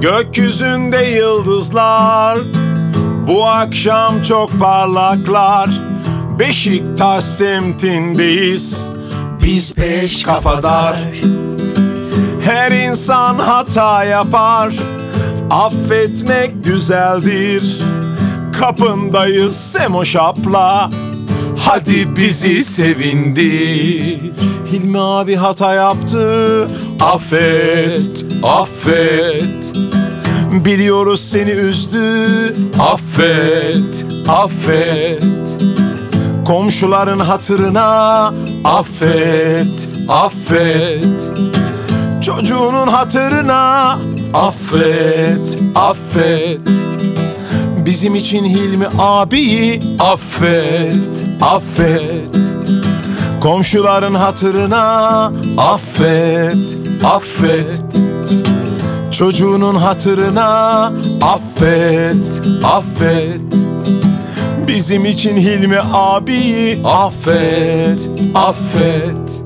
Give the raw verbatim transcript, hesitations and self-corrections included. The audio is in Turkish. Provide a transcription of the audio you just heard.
Gökyüzünde yıldızlar bu akşam çok parlaklar. Beşiktaş semtindeyiz biz beş kafadar. Her insan hata yapar, affetmek güzeldir. Kapındayız Semoş abla, hadi bizi sevindir. Hilmi abi hata yaptı, affet, affet. Biliyoruz seni üzdü, affet, affet. Komşuların hatırına affet, affet. Çocuğunun hatırına affet, affet. Bizim için Hilmi abiyi affet, affet. Komşuların hatırına affet, affet. Çocuğunun hatırına affet, affet. Bizim için Hilmi abiyi affet, affet.